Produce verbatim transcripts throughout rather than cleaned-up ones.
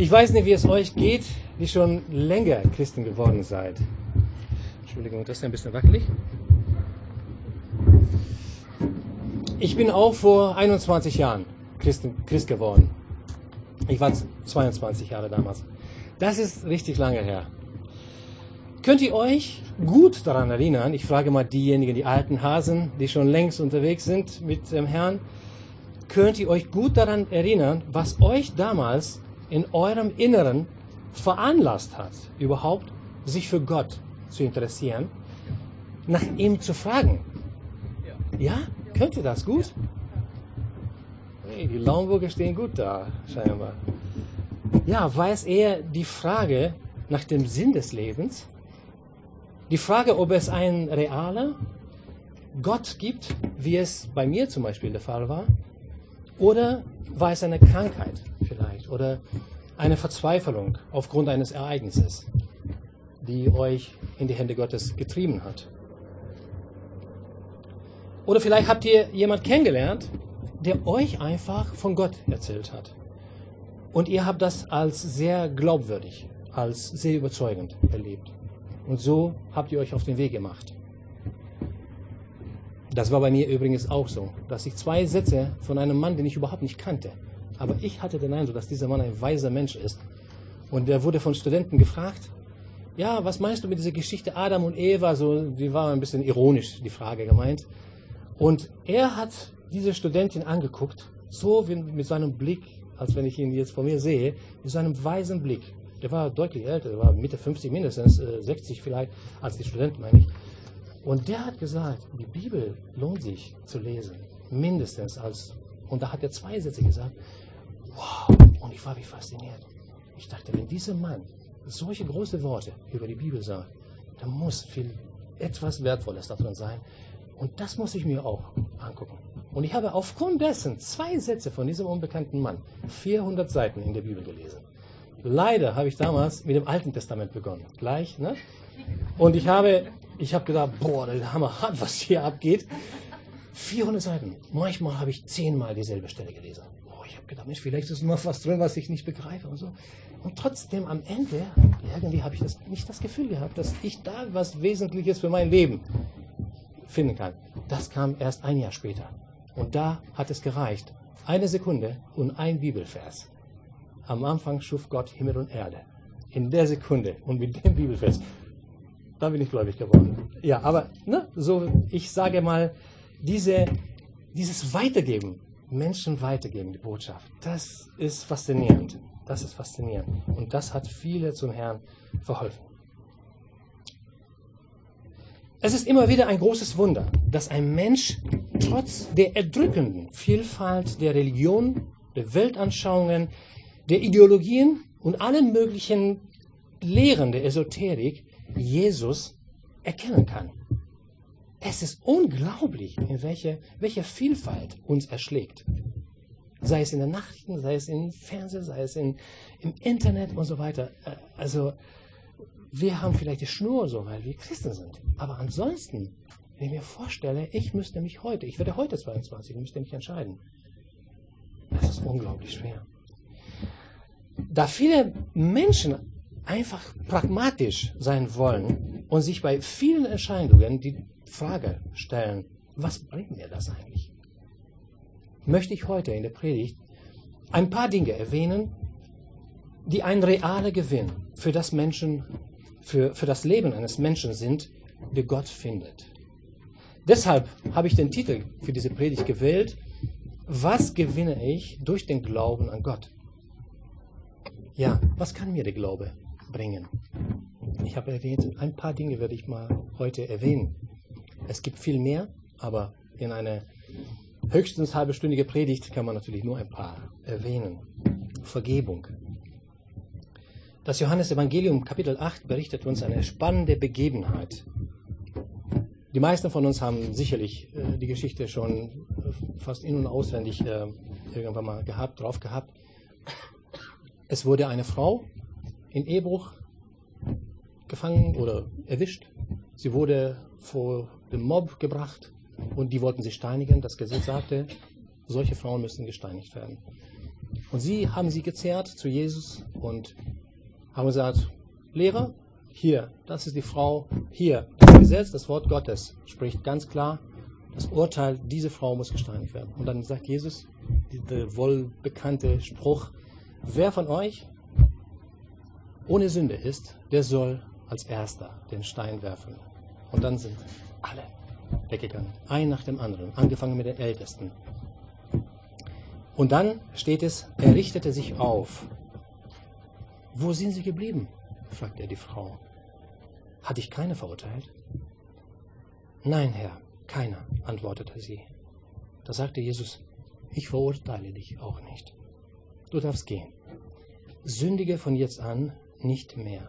Ich weiß nicht, wie es euch geht, die schon länger Christen geworden seid. Entschuldigung, das ist ein bisschen wackelig. Ich bin auch vor einundzwanzig Jahren Christen, Christ geworden. Ich war zweiundzwanzig Jahre damals. Das ist richtig lange her. Könnt ihr euch gut daran erinnern, ich frage mal diejenigen, die alten Hasen, die schon längst unterwegs sind mit dem Herrn, könnt ihr euch gut daran erinnern, was euch damals in eurem Inneren veranlasst hat, überhaupt sich für Gott zu interessieren, nach ihm zu fragen? Ja? Könnt ihr das gut? Hey, die Laumburger stehen gut da, scheinbar. Ja, war es eher die Frage nach dem Sinn des Lebens? Die Frage, ob es einen realen Gott gibt, wie es bei mir zum Beispiel der Fall war? Oder war es eine Krankheit vielleicht? Oder eine Verzweiflung aufgrund eines Ereignisses, die euch in die Hände Gottes getrieben hat? Oder vielleicht habt ihr jemanden kennengelernt, der euch einfach von Gott erzählt hat. Und ihr habt das als sehr glaubwürdig, als sehr überzeugend erlebt. Und so habt ihr euch auf den Weg gemacht. Das war bei mir übrigens auch so, dass ich zwei Sätze von einem Mann, den ich überhaupt nicht kannte, aber ich hatte den Eindruck, dass dieser Mann ein weiser Mensch ist. Und er wurde von Studenten gefragt, ja, was meinst du mit dieser Geschichte Adam und Eva? So, die war ein bisschen ironisch, die Frage gemeint. Und er hat diese Studentin angeguckt, so wie mit seinem Blick, als wenn ich ihn jetzt vor mir sehe, mit seinem weisen Blick. Der war deutlich älter, der war Mitte fünfzig mindestens, äh, sechzig vielleicht, als die Studenten, meine ich. Und der hat gesagt, die Bibel lohnt sich zu lesen, mindestens als, und da hat er zwei Sätze gesagt, wow, und ich war wie fasziniert. Ich dachte, wenn dieser Mann solche große Worte über die Bibel sagt, dann muss viel etwas Wertvolles darin sein. Und das muss ich mir auch angucken. Und ich habe aufgrund dessen zwei Sätze von diesem unbekannten Mann vierhundert Seiten in der Bibel gelesen. Leider habe ich damals mit dem Alten Testament begonnen, gleich, ne? Und ich habe, ich habe gedacht, boah, das ist hammerhart, was hier abgeht. vierhundert Seiten. Manchmal habe ich zehnmal dieselbe Stelle gelesen. Oh, ich habe gedacht, Mensch, vielleicht ist noch was drin, was ich nicht begreife und so. Und trotzdem am Ende, irgendwie habe ich das, nicht das Gefühl gehabt, dass ich da was Wesentliches für mein Leben finden kann. Das kam erst ein Jahr später. Und da hat es gereicht. Eine Sekunde und ein Bibelvers. Am Anfang schuf Gott Himmel und Erde. In der Sekunde und mit dem Bibelvers. Da bin ich gläubig geworden. Ja, aber ne, so, ich sage mal, diese, dieses Weitergeben, Menschen weitergeben, die Botschaft, das ist faszinierend. Das ist faszinierend. Und das hat viele zum Herrn verholfen. Es ist immer wieder ein großes Wunder, dass ein Mensch trotz der erdrückenden Vielfalt der Religionen, der Weltanschauungen, der Ideologien und allen möglichen Lehren der Esoterik Jesus erkennen kann. Es ist unglaublich, in welcher welche Vielfalt uns erschlägt. Sei es in den Nachrichten, sei es im Fernsehen, sei es in, im Internet und so weiter. Also wir haben vielleicht die Schnur so, weil wir Christen sind. Aber ansonsten, wenn ich mir vorstelle, ich müsste mich heute, ich werde heute zweiundzwanzig, ich müsste mich entscheiden. Das ist unglaublich schwer. Da viele Menschen einfach pragmatisch sein wollen und sich bei vielen Entscheidungen die Frage stellen, was bringt mir das eigentlich? Möchte ich heute in der Predigt ein paar Dinge erwähnen, die ein realer Gewinn für das Menschen, für, für das Leben eines Menschen sind, der Gott findet. Deshalb habe ich den Titel für diese Predigt gewählt, was gewinne ich durch den Glauben an Gott? Ja, was kann mir der Glaube bringen? Ich habe erwähnt, ein paar Dinge werde ich mal heute erwähnen. Es gibt viel mehr, aber in einer höchstens halbstündige Predigt kann man natürlich nur ein paar erwähnen. Vergebung. Das Johannesevangelium Kapitel acht berichtet uns eine spannende Begebenheit. Die meisten von uns haben sicherlich äh, die Geschichte schon äh, fast in- und auswendig äh, irgendwann mal gehabt, drauf gehabt. Es wurde eine Frau in Ehebruch gefangen oder erwischt. Sie wurde vor den Mob gebracht und die wollten sie steinigen. Das Gesetz sagte, solche Frauen müssen gesteinigt werden. Und sie haben sie gezerrt zu Jesus und haben gesagt, Lehrer, hier, das ist die Frau, hier, das Gesetz, das Wort Gottes spricht ganz klar, das Urteil, diese Frau muss gesteinigt werden. Und dann sagt Jesus, der wohlbekannte Spruch, wer von euch ohne Sünde ist, der soll als Erster den Stein werfen. Und dann sind alle weggegangen, ein nach dem anderen, angefangen mit den Ältesten. Und dann steht es, er richtete sich auf. Wo sind sie geblieben? Fragte er die Frau. Hat dich keiner verurteilt? Nein, Herr, keiner, antwortete sie. Da sagte Jesus, ich verurteile dich auch nicht. Du darfst gehen. Sündige von jetzt an nicht mehr.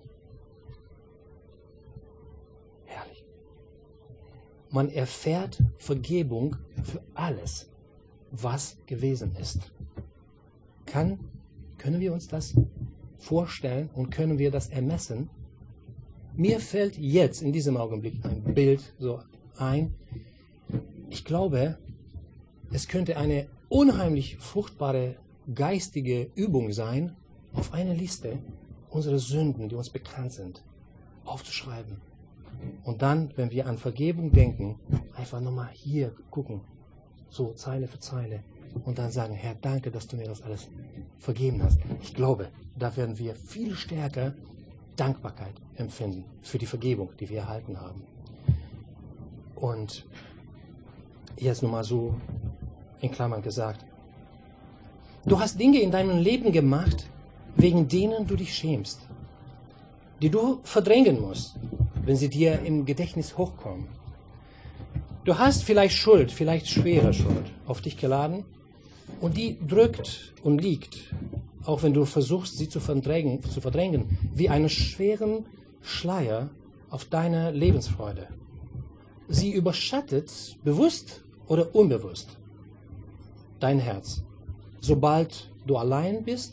Herrlich. Man erfährt Vergebung für alles, was gewesen ist. Kann, können wir uns das vorstellen und können wir das ermessen? Mir fällt jetzt in diesem Augenblick ein Bild so ein. Ich glaube, es könnte eine unheimlich fruchtbare geistige Übung sein, auf eine Liste unsere Sünden, die uns bekannt sind, aufzuschreiben. Und dann, wenn wir an Vergebung denken, einfach nochmal hier gucken, so Zeile für Zeile, und dann sagen, Herr, danke, dass du mir das alles vergeben hast. Ich glaube, da werden wir viel stärker Dankbarkeit empfinden für die Vergebung, die wir erhalten haben. Und jetzt nochmal so in Klammern gesagt, du hast Dinge in deinem Leben gemacht, wegen denen du dich schämst, die du verdrängen musst, wenn sie dir im Gedächtnis hochkommen. Du hast vielleicht Schuld, vielleicht schwere Schuld auf dich geladen und die drückt und liegt, auch wenn du versuchst, sie zu verdrängen, zu verdrängen, wie einen schweren Schleier auf deiner Lebensfreude. Sie überschattet, bewusst oder unbewusst, dein Herz. Sobald du allein bist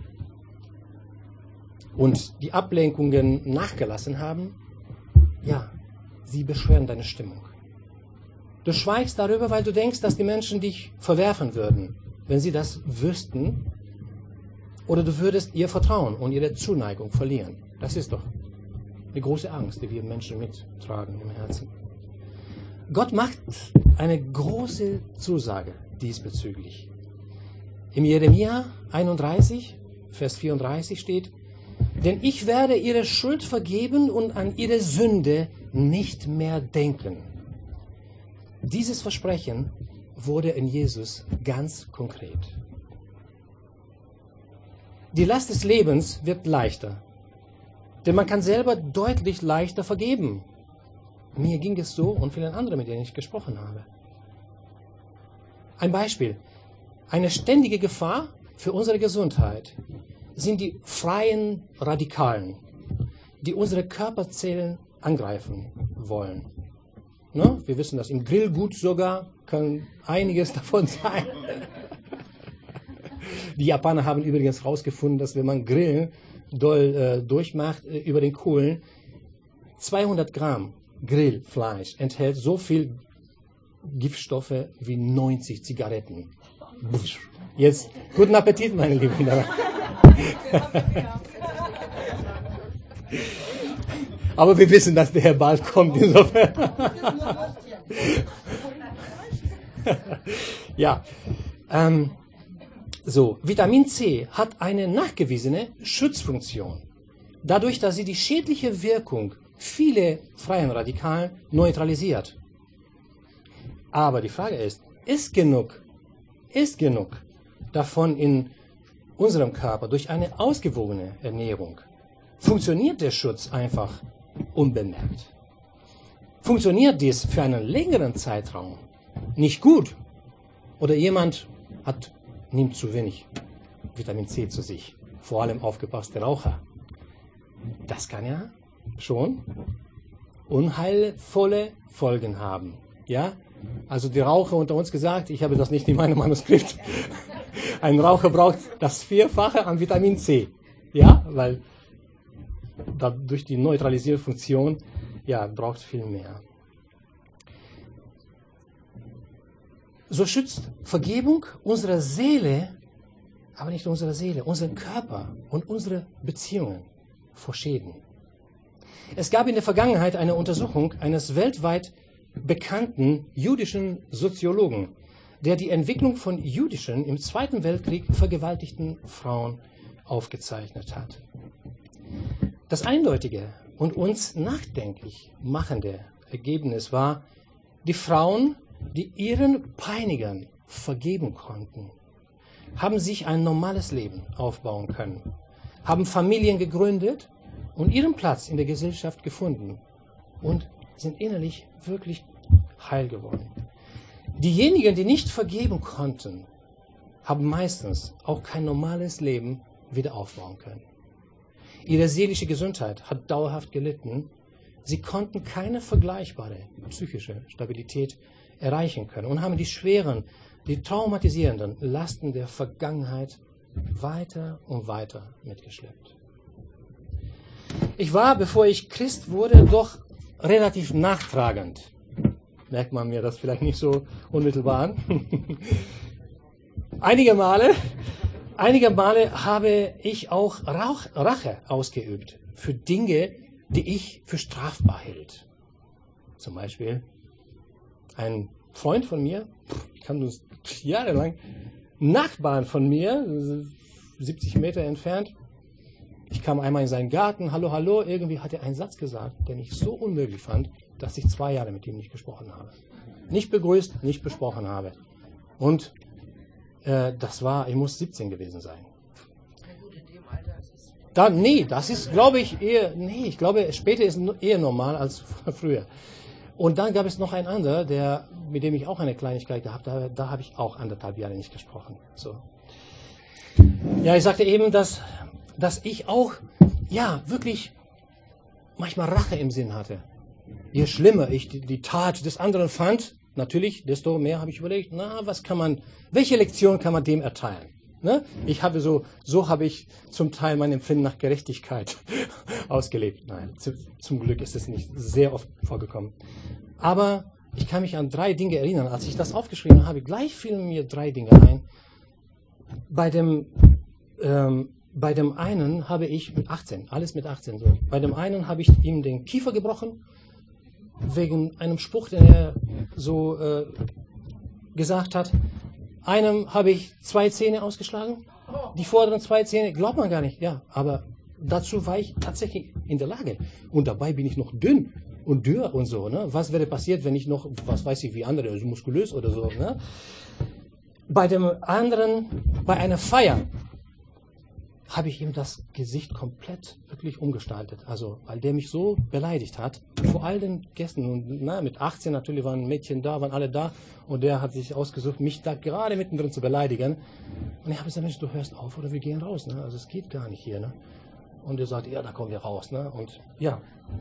und die Ablenkungen nachgelassen haben, ja, sie beschweren deine Stimmung. Du schweigst darüber, weil du denkst, dass die Menschen dich verwerfen würden, wenn sie das wüssten, oder du würdest ihr Vertrauen und ihre Zuneigung verlieren. Das ist doch eine große Angst, die wir Menschen mittragen im Herzen. Gott macht eine große Zusage diesbezüglich. Im Jeremia einunddreißig, Vers vierunddreißig steht, denn ich werde ihre Schuld vergeben und an ihre Sünde nicht mehr denken. Dieses Versprechen wurde in Jesus ganz konkret. Die Last des Lebens wird leichter, denn man kann selber deutlich leichter vergeben. Mir ging es so und vielen anderen, mit denen ich gesprochen habe. Ein Beispiel. Eine ständige Gefahr für unsere Gesundheit sind die freien Radikalen, die unsere Körperzellen angreifen wollen. Ne? Wir wissen das im Grillgut sogar, kann einiges davon sein. Die Japaner haben übrigens herausgefunden, dass wenn man Grillen doll äh, durchmacht äh, über den Kohlen, zweihundert Gramm Grillfleisch enthält so viel Giftstoffe wie neunzig Zigaretten. Jetzt guten Appetit, meine Lieben. Aber wir wissen, dass der Herr bald kommt, insofern. Ja, ähm, so, Vitamin C hat eine nachgewiesene Schutzfunktion. Dadurch, dass sie die schädliche Wirkung vieler freien Radikalen neutralisiert. Aber die Frage ist, ist genug, ist genug davon in unserem Körper durch eine ausgewogene Ernährung? Funktioniert der Schutz einfach unbemerkt? Funktioniert dies für einen längeren Zeitraum nicht gut? Oder jemand hat, nimmt zu wenig Vitamin C zu sich, vor allem aufgepasste Raucher. Das kann ja schon unheilvolle Folgen haben. Ja? Also die Raucher unter uns gesagt, ich habe das nicht in meinem Manuskript, ein Raucher braucht das Vierfache an Vitamin C. Ja, weil durch die Neutralisierfunktion, ja, braucht viel mehr. So schützt Vergebung unsere Seele aber nicht unsere Seele, unseren Körper und unsere Beziehungen vor Schäden. Es gab in der Vergangenheit eine Untersuchung eines weltweit bekannten jüdischen Soziologen, der die Entwicklung von jüdischen im Zweiten Weltkrieg vergewaltigten Frauen aufgezeichnet hat. Das eindeutige und uns nachdenklich machende Ergebnis war, die Frauen, die ihren Peinigern vergeben konnten, haben sich ein normales Leben aufbauen können, haben Familien gegründet und ihren Platz in der Gesellschaft gefunden und sind innerlich wirklich heil geworden. Diejenigen, die nicht vergeben konnten, haben meistens auch kein normales Leben wieder aufbauen können. Ihre seelische Gesundheit hat dauerhaft gelitten. Sie konnten keine vergleichbare psychische Stabilität erreichen können und haben die schweren, die traumatisierenden Lasten der Vergangenheit weiter und weiter mitgeschleppt. Ich war, bevor ich Christ wurde, doch relativ nachtragend. Merkt man mir das vielleicht nicht so unmittelbar an. Einige Male, einige Male habe ich auch Rauch, Rache ausgeübt für Dinge, die ich für strafbar hielt. Zum Beispiel ein Freund von mir, ich kann uns jahrelang, Nachbarn von mir, siebzig Meter entfernt. Ich kam einmal in seinen Garten, hallo, hallo, irgendwie hat er einen Satz gesagt, den ich so unmöglich fand, dass ich zwei Jahre mit ihm nicht gesprochen habe. Nicht begrüßt, nicht besprochen habe. Und äh, das war, ich muss siebzehn gewesen sein. Da, nee, das ist, glaube ich, eher, nee, ich glaube, später ist es eher normal als früher. Und dann gab es noch einen anderen, der, mit dem ich auch eine Kleinigkeit gehabt habe, da habe ich auch anderthalb Jahre nicht gesprochen. So. Ja, ich sagte eben, dass, dass ich auch, ja, wirklich manchmal Rache im Sinn hatte. Je schlimmer ich die, die Tat des anderen fand, natürlich, desto mehr habe ich überlegt, na, was kann man, welche Lektion kann man dem erteilen? Ne? Ich habe so, so habe ich zum Teil mein Empfinden nach Gerechtigkeit ausgelebt. Nein, zu, zum Glück ist es nicht sehr oft vorgekommen. Aber ich kann mich an drei Dinge erinnern. Als ich das aufgeschrieben habe, gleich fielen mir drei Dinge ein. Bei dem, ähm, bei dem einen habe ich mit achtzehn, alles mit achtzehn so, bei dem einen habe ich ihm den Kiefer gebrochen, wegen einem Spruch, den er so äh, gesagt hat. Einem habe ich zwei Zähne ausgeschlagen. Die vorderen zwei Zähne, glaubt man gar nicht. Ja, aber dazu war ich tatsächlich in der Lage. Und dabei bin ich noch dünn und dürr und so. Ne? Was wäre passiert, wenn ich noch, was weiß ich, wie andere, also muskulös oder so. Ne? Bei dem anderen, bei einer Feier, habe ich ihm das Gesicht komplett wirklich umgestaltet. Also, weil der mich so beleidigt hat, vor all den Gästen. Und na, mit achtzehn natürlich waren Mädchen da, waren alle da. Und der hat sich ausgesucht, mich da gerade mittendrin zu beleidigen. Und ich habe gesagt, Mensch, du hörst auf oder wir gehen raus. Ne? Also es geht gar nicht hier. Ne? Und er sagte, ja, da kommen wir raus. Ne? Und ja,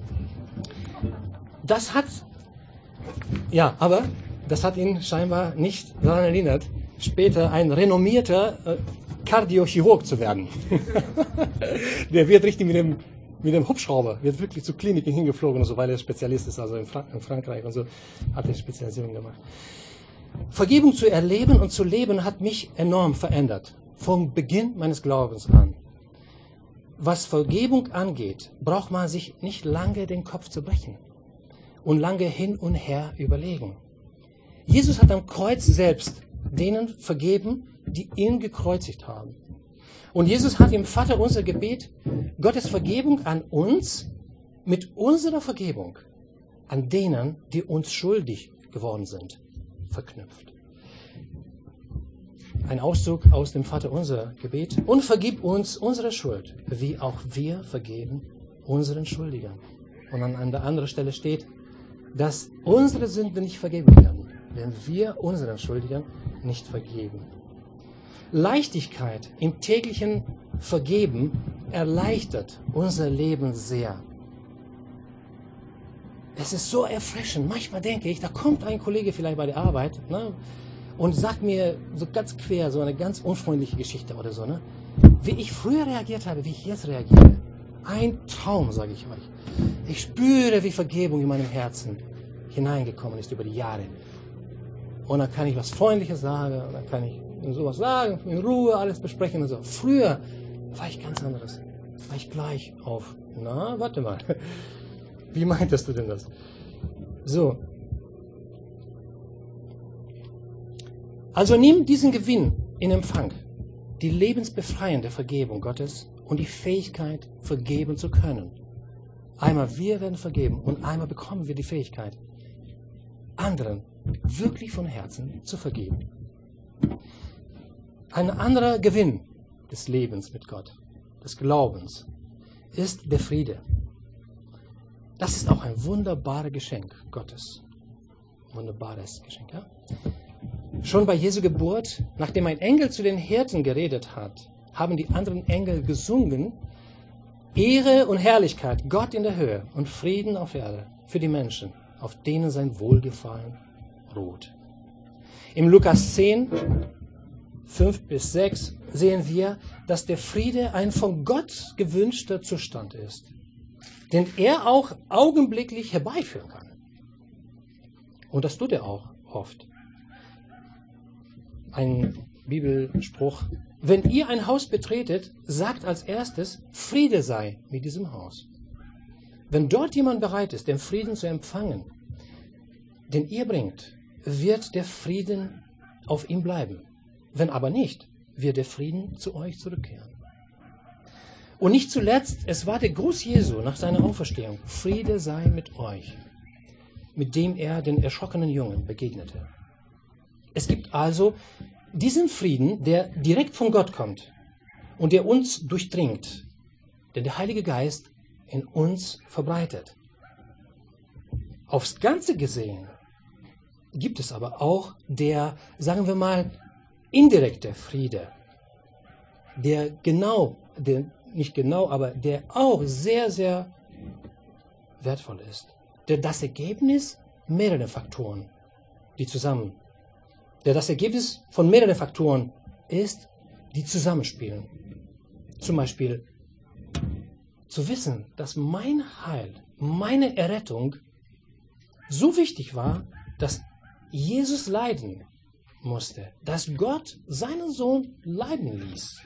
das hat, ja, aber das hat ihn scheinbar nicht daran erinnert, später ein renommierter äh, Kardiochirurg zu werden. Der wird richtig mit dem, mit dem Hubschrauber, wird wirklich zu Kliniken hingeflogen, und so, weil er Spezialist ist, also in, Fra in Frankreich und so, hat er Spezialisierung gemacht. Vergebung zu erleben und zu leben hat mich enorm verändert, vom Beginn meines Glaubens an. Was Vergebung angeht, braucht man sich nicht lange den Kopf zu brechen und lange hin und her überlegen. Jesus hat am Kreuz selbst denen vergeben, die ihn gekreuzigt haben. Und Jesus hat im Vater unser Gebet Gottes Vergebung an uns mit unserer Vergebung an denen, die uns schuldig geworden sind, verknüpft. Ein Auszug aus dem Vater unser Gebet. Und vergib uns unsere Schuld, wie auch wir vergeben unseren Schuldigern. Und an der anderen Stelle steht, dass unsere Sünden nicht vergeben werden, wenn wir unseren Schuldigern nicht vergeben. Leichtigkeit im täglichen Vergeben erleichtert unser Leben sehr. Es ist so erfrischend. Manchmal denke ich, da kommt ein Kollege vielleicht bei der Arbeit, ne, und sagt mir so ganz quer, so eine ganz unfreundliche Geschichte oder so, ne, wie ich früher reagiert habe, wie ich jetzt reagiere. Ein Traum, sage ich euch. Ich spüre, wie Vergebung in meinem Herzen hineingekommen ist über die Jahre. und dann kann ich was Freundliches sagen und dann kann ich sowas sagen, in Ruhe alles besprechen und so. Früher war ich ganz anderes. War ich gleich auf. Na, warte mal. Wie meintest du denn das? So. Also nimm diesen Gewinn in Empfang. Die lebensbefreiende Vergebung Gottes und die Fähigkeit, vergeben zu können. Einmal wir werden vergeben und einmal bekommen wir die Fähigkeit, anderen wirklich von Herzen zu vergeben. Ein anderer Gewinn des Lebens mit Gott, des Glaubens, ist der Friede. Das ist auch ein wunderbares Geschenk Gottes. Wunderbares Geschenk, ja? Schon bei Jesu Geburt, nachdem ein Engel zu den Hirten geredet hat, haben die anderen Engel gesungen: Ehre und Herrlichkeit, Gott in der Höhe und Frieden auf Erde für die Menschen, auf denen sein Wohlgefallen ruht. Im Lukas zehn, fünf bis sechs sehen wir, dass der Friede ein von Gott gewünschter Zustand ist, den er auch augenblicklich herbeiführen kann. Und das tut er auch oft. Ein Bibelspruch: Wenn ihr ein Haus betretet, sagt als erstes, Friede sei mit diesem Haus. Wenn dort jemand bereit ist, den Frieden zu empfangen, den ihr bringt, wird der Frieden auf ihm bleiben. Wenn aber nicht, wird der Frieden zu euch zurückkehren. Und nicht zuletzt, es war der Gruß Jesu nach seiner Auferstehung: Friede sei mit euch, mit dem er den erschrockenen Jungen begegnete. Es gibt also diesen Frieden, der direkt von Gott kommt und der uns durchdringt, den der Heilige Geist in uns verbreitet. Aufs Ganze gesehen gibt es aber auch der, sagen wir mal, indirekte Friede, der genau, der nicht genau, aber der auch sehr, sehr wertvoll ist. Der das Ergebnis mehrerer Faktoren, die zusammen der das Ergebnis von mehreren Faktoren ist, die zusammenspielen. Zum Beispiel zu wissen, dass mein Heil, meine Errettung so wichtig war, dass Jesus leiden musste, dass Gott seinen Sohn leiden ließ,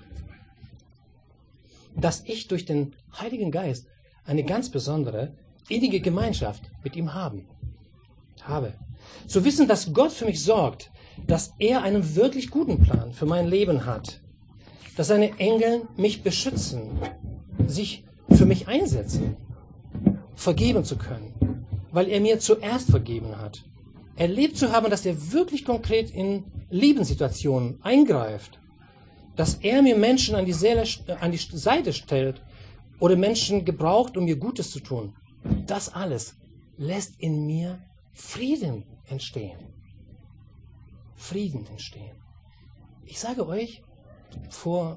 dass ich durch den Heiligen Geist eine ganz besondere, innige Gemeinschaft mit ihm haben, habe. Zu wissen, dass Gott für mich sorgt, dass er einen wirklich guten Plan für mein Leben hat, dass seine Engel mich beschützen, sich für mich einsetzen, vergeben zu können, weil er mir zuerst vergeben hat. Erlebt zu haben, dass er wirklich konkret in Lebenssituationen eingreift, dass er mir Menschen an die, Seele, an die Seite stellt oder Menschen gebraucht, um mir Gutes zu tun. Das alles lässt in mir Frieden entstehen. Frieden entstehen. Ich sage euch, vor,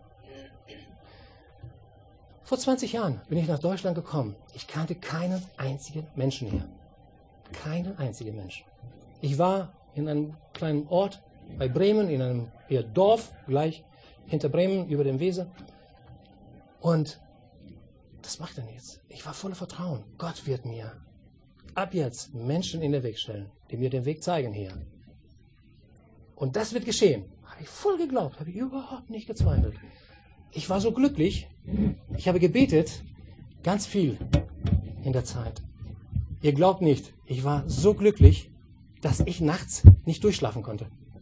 vor zwanzig Jahren bin ich nach Deutschland gekommen. Ich kannte keinen einzigen Menschen hier. Keinen einzigen Menschen. Ich war in einem kleinen Ort bei Bremen, in einem eher Dorf, gleich hinter Bremen, über dem Weser. Und das macht er jetzt. Ich war voller Vertrauen. Gott wird mir ab jetzt Menschen in den Weg stellen, die mir den Weg zeigen hier. Und das wird geschehen. Habe ich voll geglaubt, habe ich überhaupt nicht gezweifelt. Ich war so glücklich. Ich habe gebetet, ganz viel in der Zeit. Ihr glaubt nicht, ich war so glücklich, dass ich nachts nicht durchschlafen konnte.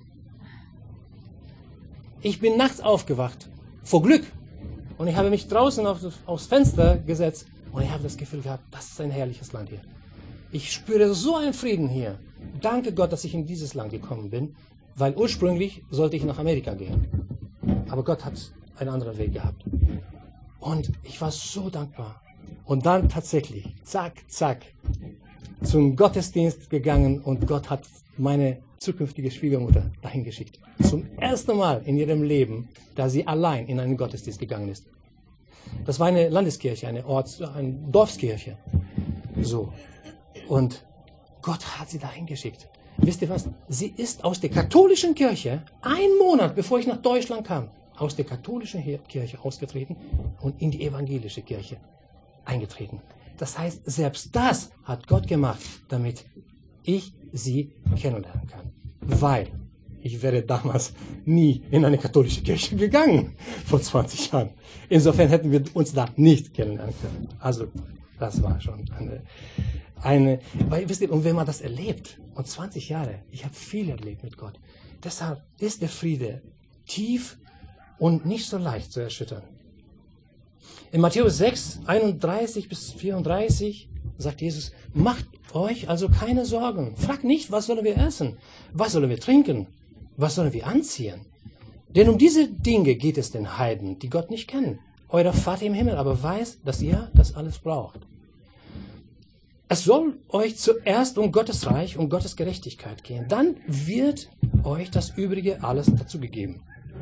Ich bin nachts aufgewacht, vor Glück. Und ich habe mich draußen auf, aufs Fenster gesetzt und ich habe das Gefühl gehabt, das ist ein herrliches Land hier. Ich spüre so einen Frieden hier. Danke Gott, dass ich in dieses Land gekommen bin, weil ursprünglich sollte ich nach Amerika gehen. Aber Gott hat einen anderen Weg gehabt. Und ich war so dankbar. Und dann tatsächlich, zack, zack, zum Gottesdienst gegangen und Gott hat meine zukünftige Schwiegermutter dahin geschickt. Zum ersten Mal in ihrem Leben, da sie allein in einen Gottesdienst gegangen ist. Das war eine Landeskirche, eine Orts-, eine Dorfskirche. So. Und Gott hat sie dahin geschickt. Wisst ihr was? Sie ist aus der katholischen Kirche, einen Monat bevor ich nach Deutschland kam, aus der katholischen Kirche ausgetreten und in die evangelische Kirche eingetreten. Das heißt, selbst das hat Gott gemacht, damit ich sie kennenlernen kann. weil ich wäre damals nie in eine katholische Kirche gegangen, vor zwanzig Jahren. Insofern hätten wir uns da nicht kennenlernen können. Also, das war schon eine, eine weil, wisst ihr, und wenn man das erlebt, und zwanzig Jahre, ich habe viel erlebt mit Gott, deshalb ist der Friede tief und nicht so leicht zu erschüttern. In Matthäus sechs, einunddreißig bis vierunddreißig sagt Jesus, macht euch also keine Sorgen. Fragt nicht, was sollen wir essen? Was sollen wir trinken? Was sollen wir anziehen? Denn um diese Dinge geht es den Heiden, die Gott nicht kennen. Euer Vater im Himmel aber weiß, dass ihr das alles braucht. Es soll euch zuerst um Gottes Reich und Gottes Gerechtigkeit gehen. Dann wird euch das Übrige alles dazu gegeben.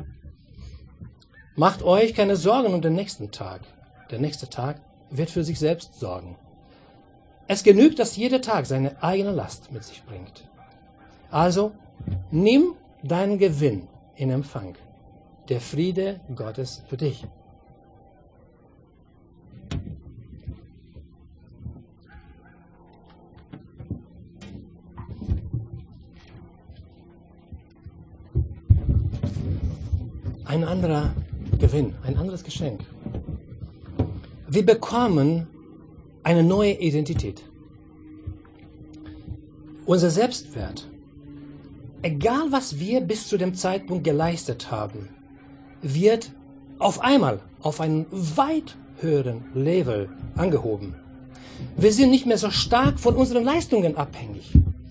Macht euch keine Sorgen um den nächsten Tag. Der nächste Tag wird für sich selbst sorgen. Es genügt, dass jeder Tag seine eigene Last mit sich bringt. Also, nimm deinen Gewinn in Empfang. Der Friede Gottes für dich. Ein anderer Gewinn, ein anderes Geschenk. Wir bekommen eine neue Identität. Unser Selbstwert, egal was wir bis zu dem Zeitpunkt geleistet haben, wird auf einmal auf einen weit höheren Level angehoben. Wir sind nicht mehr so stark von unseren Leistungen abhängig.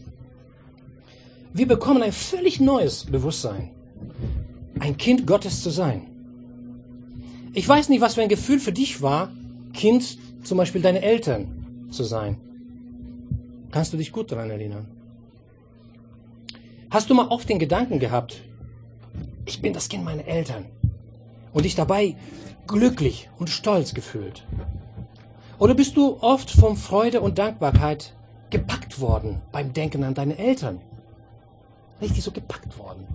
Wir bekommen ein völlig neues Bewusstsein, ein Kind Gottes zu sein. Ich weiß nicht, was für ein Gefühl für dich war, Kind zum Beispiel deiner Eltern zu sein. Kannst du dich gut daran erinnern? Hast du mal oft den Gedanken gehabt, ich bin das Kind meiner Eltern und dich dabei glücklich und stolz gefühlt? Oder bist du oft von Freude und Dankbarkeit gepackt worden beim Denken an deine Eltern? Richtig so gepackt worden.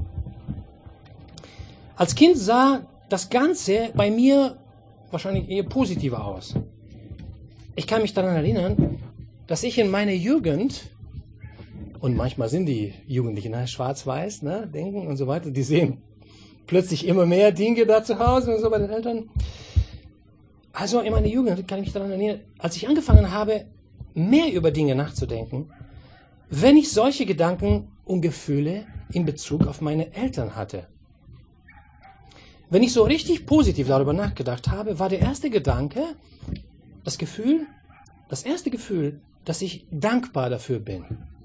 Als Kind sah das Ganze bei mir wahrscheinlich eher positiver aus. Ich kann mich daran erinnern, dass ich in meiner Jugend, und manchmal sind die Jugendlichen ne, schwarz-weiß, ne, denken und so weiter, die sehen plötzlich immer mehr Dinge da zu Hause und so bei den Eltern. Also in meiner Jugend kann ich mich daran erinnern, als ich angefangen habe, mehr über Dinge nachzudenken, wenn ich solche Gedanken und Gefühle in Bezug auf meine Eltern hatte. Wenn ich so richtig positiv darüber nachgedacht habe, war der erste Gedanke, das Gefühl, das erste Gefühl, dass ich dankbar dafür bin,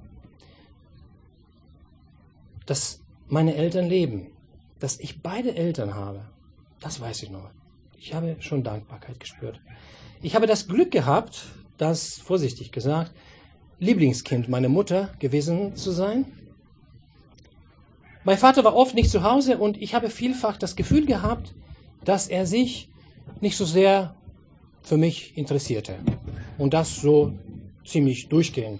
dass meine Eltern leben, dass ich beide Eltern habe. Das weiß ich noch. Ich habe schon Dankbarkeit gespürt. Ich habe das Glück gehabt, das, vorsichtig gesagt, Lieblingskind meiner Mutter gewesen zu sein. Mein Vater war oft nicht zu Hause und ich habe vielfach das Gefühl gehabt, dass er sich nicht so sehr für mich interessierte. Und das so ziemlich durchgehend.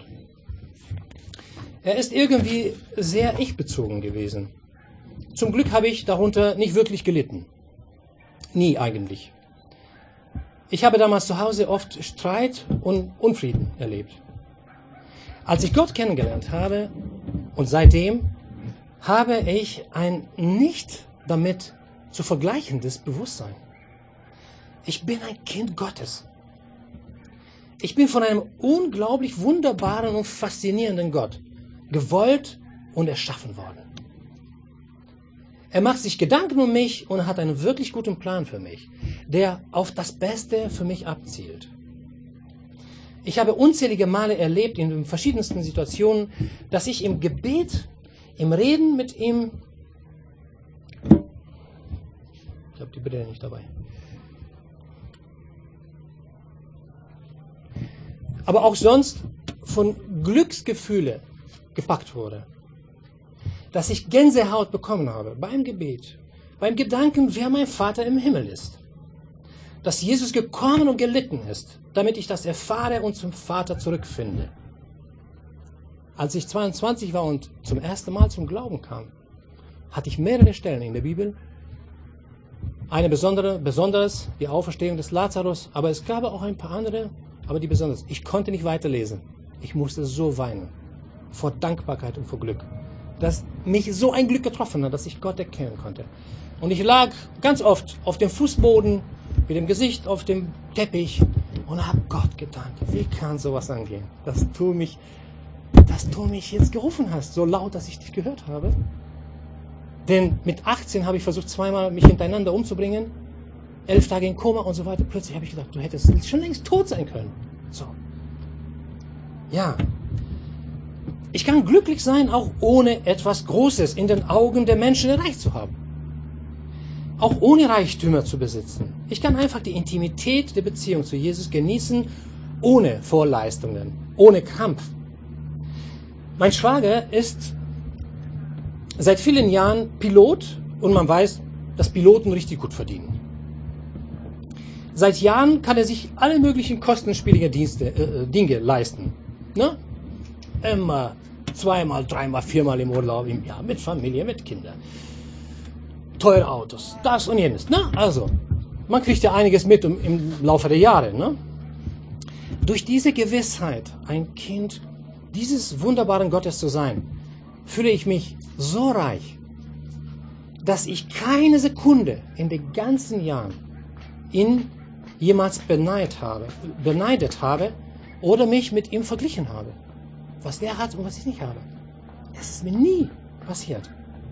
Er ist irgendwie sehr ich-bezogen gewesen. Zum Glück habe ich darunter nicht wirklich gelitten. Nie eigentlich. Ich habe damals zu Hause oft Streit und Unfrieden erlebt. Als ich Gott kennengelernt habe und seitdem habe ich ein nicht damit zu vergleichendes Bewusstsein. Ich bin ein Kind Gottes. Ich bin von einem unglaublich wunderbaren und faszinierenden Gott gewollt und erschaffen worden. Er macht sich Gedanken um mich und hat einen wirklich guten Plan für mich, der auf das Beste für mich abzielt. Ich habe unzählige Male erlebt in verschiedensten Situationen, dass ich im Gebet, im Reden mit ihm, ich habe die Brille nicht dabei, aber auch sonst von Glücksgefühle gepackt wurde. Dass ich Gänsehaut bekommen habe beim Gebet, beim Gedanken, wer mein Vater im Himmel ist. Dass Jesus gekommen und gelitten ist, damit ich das erfahre und zum Vater zurückfinde. Als ich zweiundzwanzig war und zum ersten Mal zum Glauben kam, hatte ich mehrere Stellen in der Bibel. Eine besondere, besonderes, die Auferstehung des Lazarus, aber es gab auch ein paar andere, aber die besonders. Ich konnte nicht weiterlesen. Ich musste so weinen, vor Dankbarkeit und vor Glück, dass mich so ein Glück getroffen hat, dass ich Gott erkennen konnte. Und ich lag ganz oft auf dem Fußboden, mit dem Gesicht auf dem Teppich und habe Gott gedankt. Wie kann sowas angehen? Dass du mich, dass du mich jetzt gerufen hast, so laut, dass ich dich gehört habe. Denn mit achtzehn habe ich versucht, zweimal mich hintereinander umzubringen. Elf Tage in Koma und so weiter. Plötzlich habe ich gedacht, du hättest schon längst tot sein können. So. Ja. Ich kann glücklich sein, auch ohne etwas Großes in den Augen der Menschen erreicht zu haben. Auch ohne Reichtümer zu besitzen. Ich kann einfach die Intimität der Beziehung zu Jesus genießen, ohne Vorleistungen, ohne Kampf. Mein Schwager ist seit vielen Jahren Pilot und man weiß, dass Piloten richtig gut verdienen. Seit Jahren kann er sich alle möglichen kostenspielige Dienste, äh, Dinge leisten. Ne? Immer zweimal, dreimal, viermal im Urlaub im Jahr mit Familie, mit Kindern. Teure Autos, das und jenes. Ne? Also, man kriegt ja einiges mit im, im Laufe der Jahre. Ne? Durch diese Gewissheit, ein Kind dieses wunderbaren Gottes zu sein, fühle ich mich so reich, dass ich keine Sekunde in den ganzen Jahren ihn jemals beneidet habe, beneidet habe oder mich mit ihm verglichen habe. Was er hat und was ich nicht habe. Das ist mir nie passiert.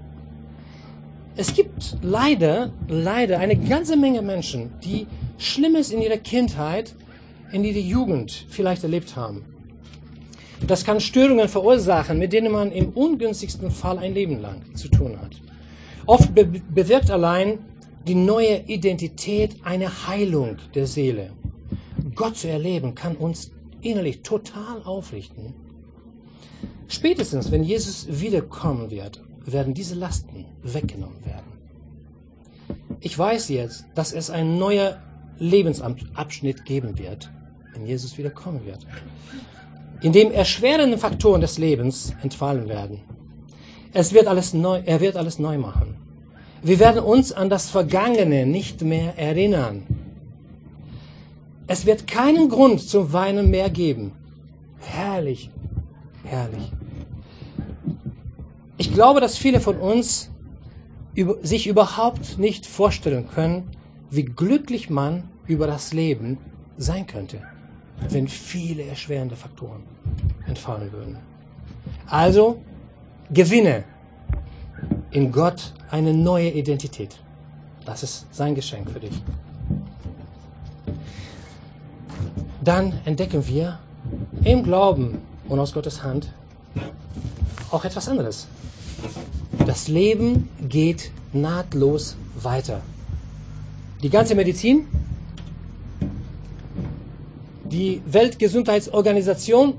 Es gibt leider, leider eine ganze Menge Menschen, die Schlimmes in ihrer Kindheit, in ihrer Jugend vielleicht erlebt haben. Das kann Störungen verursachen, mit denen man im ungünstigsten Fall ein Leben lang zu tun hat. Oft be bewirkt allein die neue Identität eine Heilung der Seele. Gott zu erleben kann uns innerlich total aufrichten. Spätestens, wenn Jesus wiederkommen wird, werden diese Lasten weggenommen werden. Ich weiß jetzt, dass es ein neuer Lebensabschnitt geben wird, wenn Jesus wiederkommen wird, in dem erschwerende Faktoren des Lebens entfallen werden. Es wird alles neu, er wird alles neu machen. Wir werden uns an das Vergangene nicht mehr erinnern. Es wird keinen Grund zum Weinen mehr geben. Herrlich, herrlich. Ich glaube, dass viele von uns über, sich überhaupt nicht vorstellen können, wie glücklich man über das Leben sein könnte, wenn viele erschwerende Faktoren entfallen würden. Also gewinne in Gott eine neue Identität. Das ist sein Geschenk für dich. Dann entdecken wir im Glauben und aus Gottes Hand auch etwas anderes. Das Leben geht nahtlos weiter. Die ganze Medizin, die Weltgesundheitsorganisation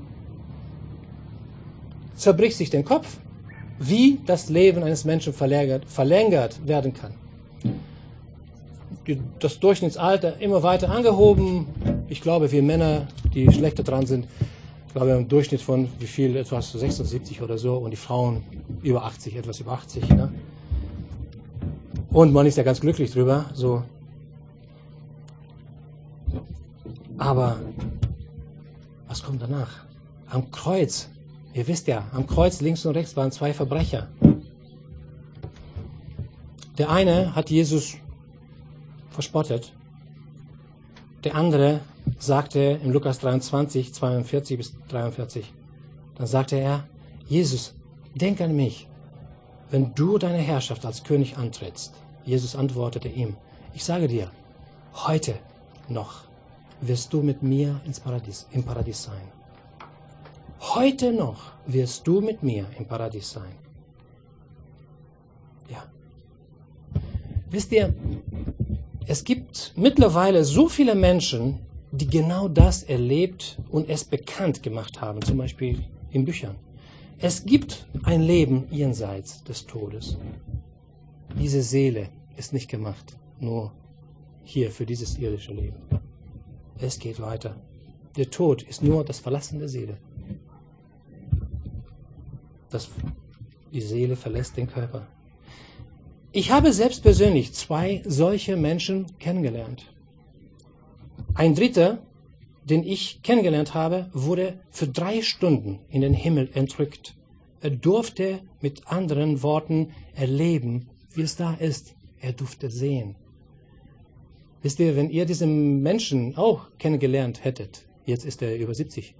zerbricht sich den Kopf, wie das Leben eines Menschen verlängert, verlängert werden kann. Das Durchschnittsalter immer weiter angehoben. Ich glaube, wir Männer, die schlechter dran sind, ich glaube, wir haben einen Durchschnitt von wie viel, etwas sechsundsiebzig oder so, und die Frauen über achtzig, etwas über achtzig. Ne? Und man ist ja ganz glücklich drüber. So. Aber was kommt danach? Am Kreuz, ihr wisst ja, am Kreuz links und rechts waren zwei Verbrecher. Der eine hat Jesus verspottet. Der andere sagte in Lukas dreiundzwanzig, zweiundvierzig bis dreiundvierzig, dann sagte er, Jesus, denk an mich, wenn du deine Herrschaft als König antrittst. Jesus antwortete ihm, ich sage dir, heute noch wirst du mit mir ins Paradies, im Paradies sein. Heute noch wirst du mit mir im Paradies sein. Ja. Wisst ihr, es gibt mittlerweile so viele Menschen, die genau das erlebt und es bekannt gemacht haben, zum Beispiel in Büchern. Es gibt ein Leben jenseits des Todes. Diese Seele ist nicht gemacht, nur hier für dieses irdische Leben. Es geht weiter. Der Tod ist nur das Verlassen der Seele. Das, die Seele verlässt den Körper. Ich habe selbst persönlich zwei solche Menschen kennengelernt. Ein dritter, den ich kennengelernt habe, wurde für drei Stunden in den Himmel entrückt, Er durfte mit anderen Worten erleben, wie es da ist. Er durfte sehen. Wisst ihr, wenn ihr diesen Menschen auch kennengelernt hättet, jetzt ist er über siebzig,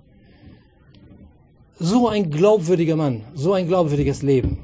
so ein glaubwürdiger Mann, so ein glaubwürdiges Leben,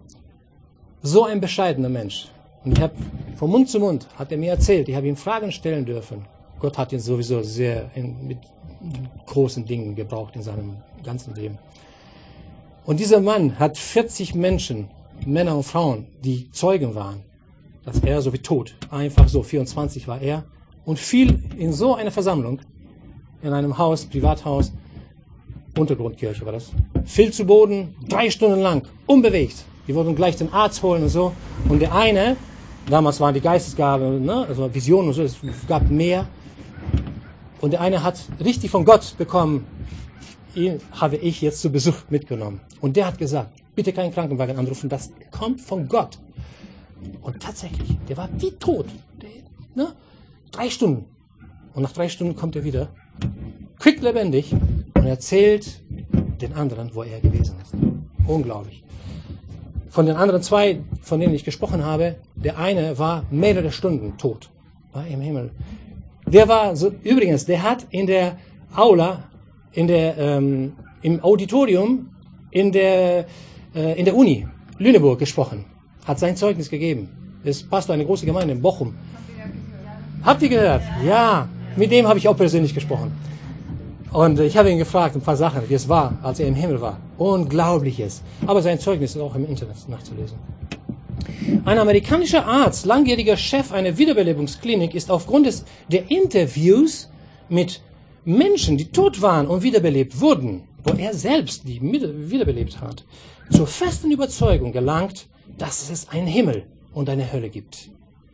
so ein bescheidener Mensch. Und ich habe von Mund zu Mund, hat er mir erzählt, ich habe ihm Fragen stellen dürfen. Gott hat ihn sowieso sehr in, mit großen Dingen gebraucht in seinem ganzen Leben. Und dieser Mann hat vierzig Menschen, Männer und Frauen, die Zeugen waren, dass er so wie tot, einfach so, vierundzwanzig war er, und fiel in so eine Versammlung, in einem Haus, Privathaus, Untergrundkirche war das, fiel zu Boden, drei Stunden lang, unbewegt. Die wollten gleich den Arzt holen und so. Und der eine, damals waren die Geistesgaben, ne, also Visionen und so, es gab mehr. Und der eine hat richtig von Gott bekommen, ihn habe ich jetzt zu Besuch mitgenommen. Und der hat gesagt, bitte keinen Krankenwagen anrufen, das kommt von Gott. Und tatsächlich, der war wie tot. Der, ne? Drei Stunden. Und nach drei Stunden kommt er wieder, quicklebendig, und erzählt den anderen, wo er gewesen ist. Unglaublich. Von den anderen zwei, von denen ich gesprochen habe, der eine war mehrere Stunden tot. War im Himmel. Der war so, übrigens, der hat in der Aula, in der, ähm, im Auditorium, in der, äh, in der Uni Lüneburg gesprochen. Hat sein Zeugnis gegeben. Ist Pastor einer großen Gemeinde in Bochum. Habt ihr gehört? Ja, mit dem habe ich auch persönlich gesprochen. Und ich habe ihn gefragt, ein paar Sachen, wie es war, als er im Himmel war. Unglaubliches. Aber sein Zeugnis ist auch im Internet nachzulesen. Ein amerikanischer Arzt, langjähriger Chef einer Wiederbelebungsklinik, ist aufgrund des, der Interviews mit Menschen, die tot waren und wiederbelebt wurden, wo er selbst die wiederbelebt hat, zur festen Überzeugung gelangt, dass es einen Himmel und eine Hölle gibt.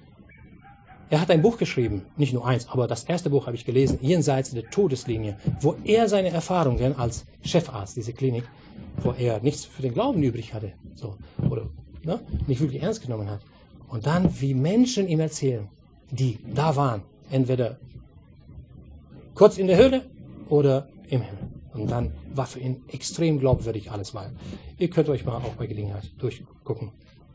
Er hat ein Buch geschrieben, nicht nur eins, aber das erste Buch habe ich gelesen, Jenseits der Todeslinie, wo er seine Erfahrungen als Chefarzt dieser Klinik, wo er nichts für den Glauben übrig hatte, so, oder ne, nicht wirklich ernst genommen hat. Und dann, wie Menschen ihm erzählen, die da waren, entweder kurz in der Hölle oder im Himmel. Und dann war für ihn extrem glaubwürdig alles mal. Ihr könnt euch mal auch bei Gelegenheit durchgucken.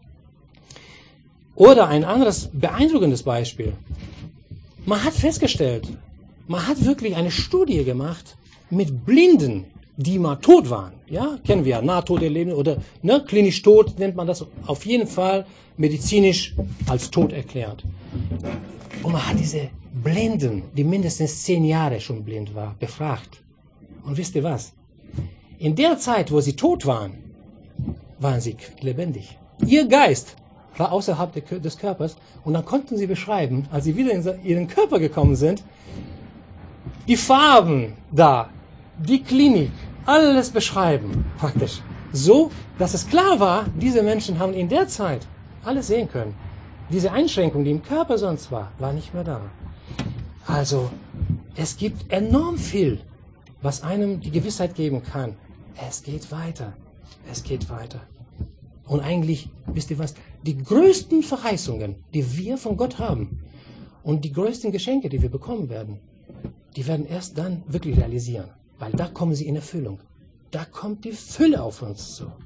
Oder ein anderes beeindruckendes Beispiel. Man hat festgestellt, man hat wirklich eine Studie gemacht mit Blinden, die mal tot waren. Ja, kennen wir ja, Nahtoderlebnis oder ne, klinisch tot nennt man das auf jeden Fall medizinisch als tot erklärt. Und man hat diese Blinden, die mindestens zehn Jahre schon blind war, befragt. Und wisst ihr was? In der Zeit, wo sie tot waren, waren sie lebendig. Ihr Geist war außerhalb des Körpers und dann konnten sie beschreiben, als sie wieder in ihren Körper gekommen sind, die Farben da, die Klinik, alles beschreiben praktisch. So, dass es klar war, diese Menschen haben in der Zeit alles sehen können. Diese Einschränkung, die im Körper sonst war, war nicht mehr da. Also, es gibt enorm viel, was einem die Gewissheit geben kann. Es geht weiter. Es geht weiter. Und eigentlich, wisst ihr was, die größten Verheißungen, die wir von Gott haben und die größten Geschenke, die wir bekommen werden, die werden erst dann wirklich realisieren, weil da kommen sie in Erfüllung. Da kommt die Fülle auf uns zu.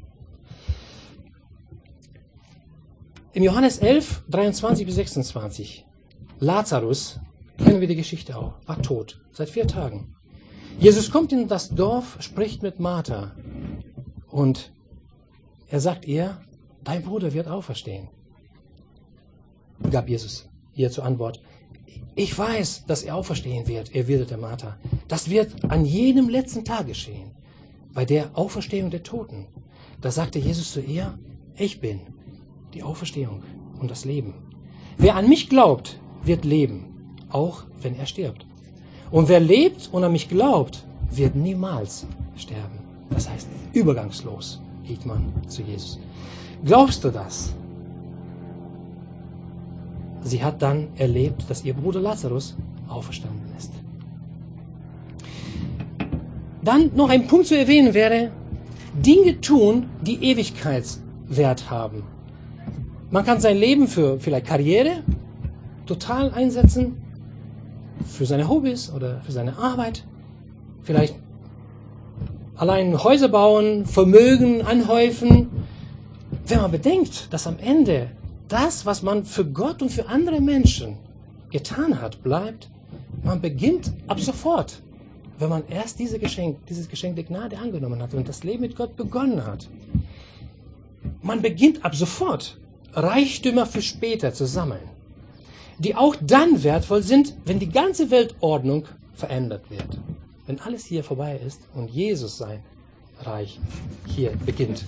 In Johannes elf, dreiundzwanzig bis sechsundzwanzig, Lazarus, kennen wir die Geschichte auch, war tot, seit vier Tagen. Jesus kommt in das Dorf, spricht mit Martha und er sagt ihr, dein Bruder wird auferstehen. Gab Jesus ihr zur Antwort, ich weiß, dass er auferstehen wird, erwiderte Martha. Das wird an jedem letzten Tag geschehen, bei der Auferstehung der Toten. Da sagte Jesus zu ihr, ich bin die Auferstehung und das Leben. Wer an mich glaubt, wird leben, auch wenn er stirbt. Und wer lebt und an mich glaubt, wird niemals sterben. Das heißt, übergangslos geht man zu Jesus. Glaubst du das? Sie hat dann erlebt, dass ihr Bruder Lazarus auferstanden ist. Dann noch ein Punkt zu erwähnen wäre, Dinge tun, die Ewigkeitswert haben. Man kann sein Leben für vielleicht Karriere total einsetzen, für seine Hobbys oder für seine Arbeit, vielleicht allein Häuser bauen, Vermögen anhäufen. Wenn man bedenkt, dass am Ende das, was man für Gott und für andere Menschen getan hat, bleibt, man beginnt ab sofort, wenn man erst diese Geschenk, dieses Geschenk der Gnade angenommen hat und das Leben mit Gott begonnen hat. Man beginnt ab sofort, Reichtümer für später zu sammeln, die auch dann wertvoll sind, wenn die ganze Weltordnung verändert wird. Wenn alles hier vorbei ist und Jesus sein Reich hier beginnt.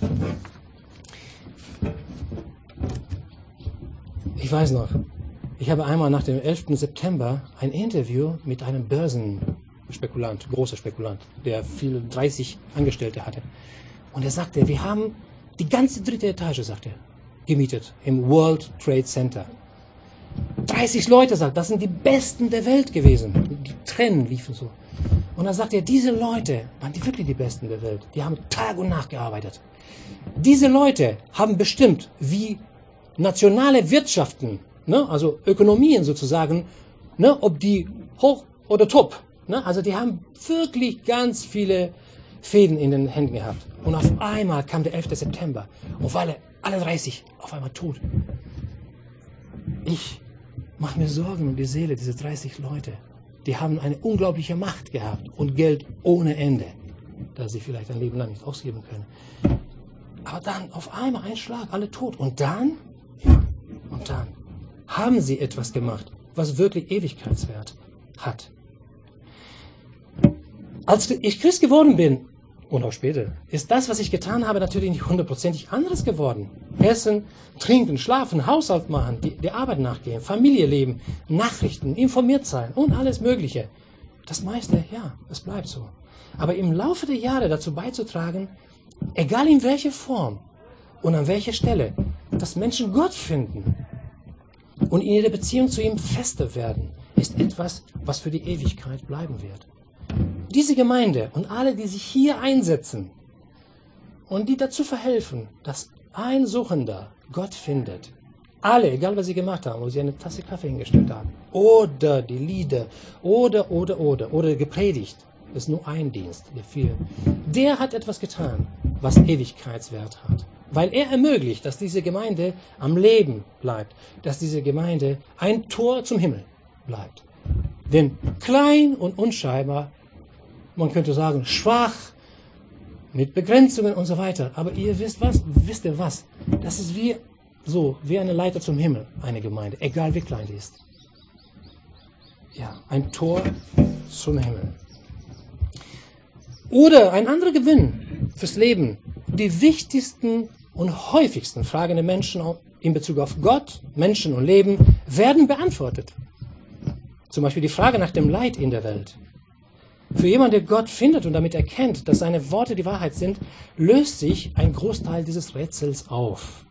Ich weiß noch, ich habe einmal nach dem elften September ein Interview mit einem Börsenspekulant, großer Spekulant, der viele dreißig Angestellte hatte. Und er sagte, wir haben die ganze dritte Etage, sagt er, gemietet im World Trade Center. dreißig Leute, sagt, das sind die Besten der Welt gewesen. Die Tränen liefen so. Und dann sagt er, diese Leute waren die wirklich die Besten der Welt. Die haben Tag und Nacht gearbeitet. Diese Leute haben bestimmt, wie nationale Wirtschaften, ne, also Ökonomien sozusagen, ne, ob die hoch oder top. Ne, also die haben wirklich ganz viele Fäden in den Händen gehabt. Und auf einmal kam der elfte September. Und alle, alle dreißig auf einmal tot. Ich mache mir Sorgen um die Seele dieser dreißig Leute. Die haben eine unglaubliche Macht gehabt und Geld ohne Ende, das sie vielleicht ein Leben lang nicht ausgeben können. Aber dann auf einmal ein Schlag, alle tot. Und dann, ja, und dann haben sie etwas gemacht, was wirklich Ewigkeitswert hat. Als ich Christ geworden bin, und auch später, ist das, was ich getan habe, natürlich nicht hundertprozentig anderes geworden. Essen, trinken, schlafen, Haushalt machen, die, der Arbeit nachgehen, Familie leben, Nachrichten, informiert sein und alles Mögliche. Das meiste, ja, es bleibt so. Aber im Laufe der Jahre dazu beizutragen, egal in welcher Form und an welcher Stelle, dass Menschen Gott finden und in ihrer Beziehung zu ihm fester werden, ist etwas, was für die Ewigkeit bleiben wird. Diese Gemeinde und alle, die sich hier einsetzen und die dazu verhelfen, dass ein Suchender Gott findet, alle, egal was sie gemacht haben, wo sie eine Tasse Kaffee hingestellt haben, oder die Lieder, oder, oder, oder, oder gepredigt, das ist nur ein Dienst, der vielen, der hat etwas getan, was Ewigkeitswert hat. Weil er ermöglicht, dass diese Gemeinde am Leben bleibt, dass diese Gemeinde ein Tor zum Himmel bleibt. Denn klein und unscheinbar, man könnte sagen, schwach, mit Begrenzungen und so weiter. Aber ihr wisst was? Wisst ihr was? Das ist wie so, wie eine Leiter zum Himmel, eine Gemeinde, egal wie klein die ist. Ja, ein Tor zum Himmel. Oder ein anderer Gewinn fürs Leben. Die wichtigsten und häufigsten Fragen der Menschen in Bezug auf Gott, Menschen und Leben werden beantwortet. Zum Beispiel die Frage nach dem Leid in der Welt. Für jemanden, der Gott findet und damit erkennt, dass seine Worte die Wahrheit sind, löst sich ein Großteil dieses Rätsels auf.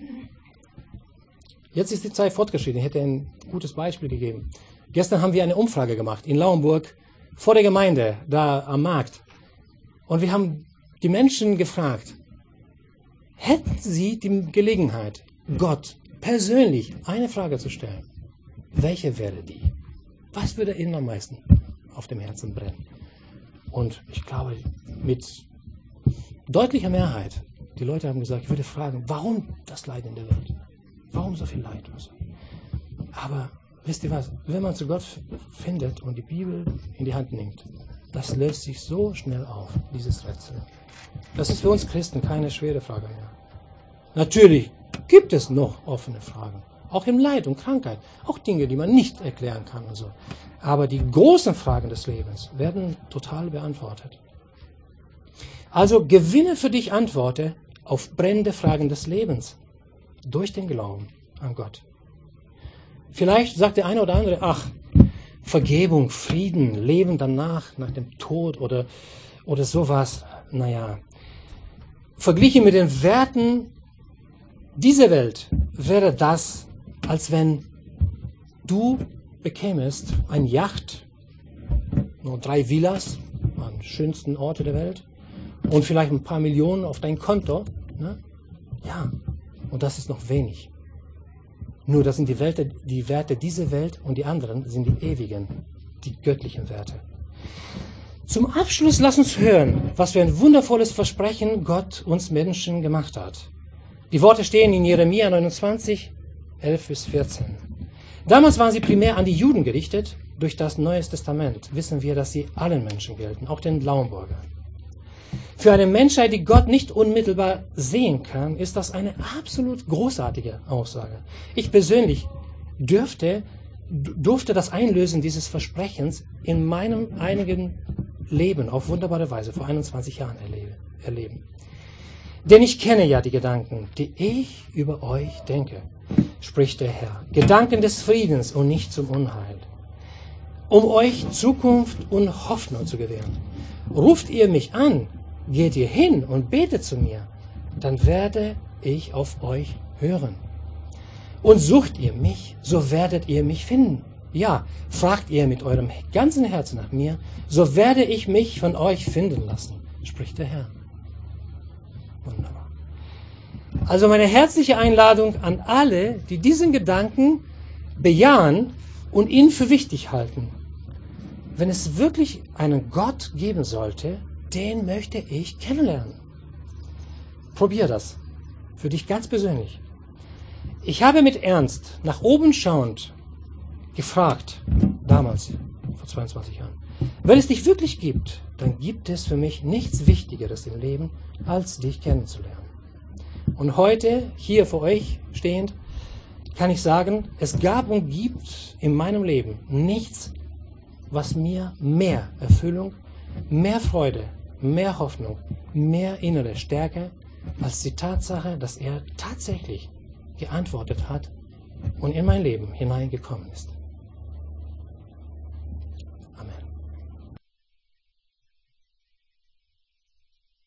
Jetzt ist die Zeit fortgeschritten. Ich hätte ein gutes Beispiel gegeben. Gestern haben wir eine Umfrage gemacht in Lauenburg vor der Gemeinde, da am Markt. Und wir haben die Menschen gefragt, hätten sie die Gelegenheit, Gott persönlich eine Frage zu stellen? Welche wäre die? Was würde Ihnen am meisten auf dem Herzen brennen? Und ich glaube, mit deutlicher Mehrheit, die Leute haben gesagt, ich würde fragen, warum das Leid in der Welt? Warum so viel Leid? Aber wisst ihr was, wenn man zu Gott findet und die Bibel in die Hand nimmt, das löst sich so schnell auf, dieses Rätsel. Das ist für uns Christen keine schwere Frage mehr. Natürlich gibt es noch offene Fragen. Auch im Leid und Krankheit. Auch Dinge, die man nicht erklären kann und so. Aber die großen Fragen des Lebens werden total beantwortet. Also gewinne für dich Antworten auf brennende Fragen des Lebens. Durch den Glauben an Gott. Vielleicht sagt der eine oder andere, ach, Vergebung, Frieden, Leben danach, nach dem Tod oder, oder sowas. Naja, verglichen mit den Werten dieser Welt wäre das, als wenn du bekämest eine Yacht, nur drei Villas an schönsten Orte der Welt und vielleicht ein paar Millionen auf dein Konto. Ne? Ja, und das ist noch wenig. Nur das sind die Werte, die Werte dieser Welt und die anderen sind die ewigen, die göttlichen Werte. Zum Abschluss lass uns hören, was für ein wundervolles Versprechen Gott uns Menschen gemacht hat. Die Worte stehen in Jeremia neunundzwanzig, elf bis vierzehn. Damals waren sie primär an die Juden gerichtet. Durch das Neue Testament wissen wir, dass sie allen Menschen gelten, auch den Lauenburgern. Für eine Menschheit, die Gott nicht unmittelbar sehen kann, ist das eine absolut großartige Aussage. Ich persönlich dürfte, durfte das Einlösen dieses Versprechens in meinem einigen Leben auf wunderbare Weise vor einundzwanzig Jahren erleben. Denn ich kenne ja die Gedanken, die ich über euch denke, spricht der Herr. Gedanken des Friedens und nicht zum Unheil, um euch Zukunft und Hoffnung zu gewähren. Ruft ihr mich an, geht ihr hin und betet zu mir, dann werde ich auf euch hören. Und sucht ihr mich, so werdet ihr mich finden. Ja, fragt ihr mit eurem ganzen Herzen nach mir, so werde ich mich von euch finden lassen, spricht der Herr. Wunderbar. Also meine herzliche Einladung an alle, die diesen Gedanken bejahen und ihn für wichtig halten. Wenn es wirklich einen Gott geben sollte, den möchte ich kennenlernen. Probier das. Für dich ganz persönlich. Ich habe mit Ernst nach oben schauend gefragt, damals, vor zweiundzwanzig Jahren, wenn es dich wirklich gibt, dann gibt es für mich nichts Wichtigeres im Leben, als dich kennenzulernen. Und heute, hier vor euch stehend, kann ich sagen, es gab und gibt in meinem Leben nichts, was mir mehr Erfüllung, mehr Freude, mehr Hoffnung, mehr innere Stärke als die Tatsache, dass er tatsächlich geantwortet hat und in mein Leben hineingekommen ist.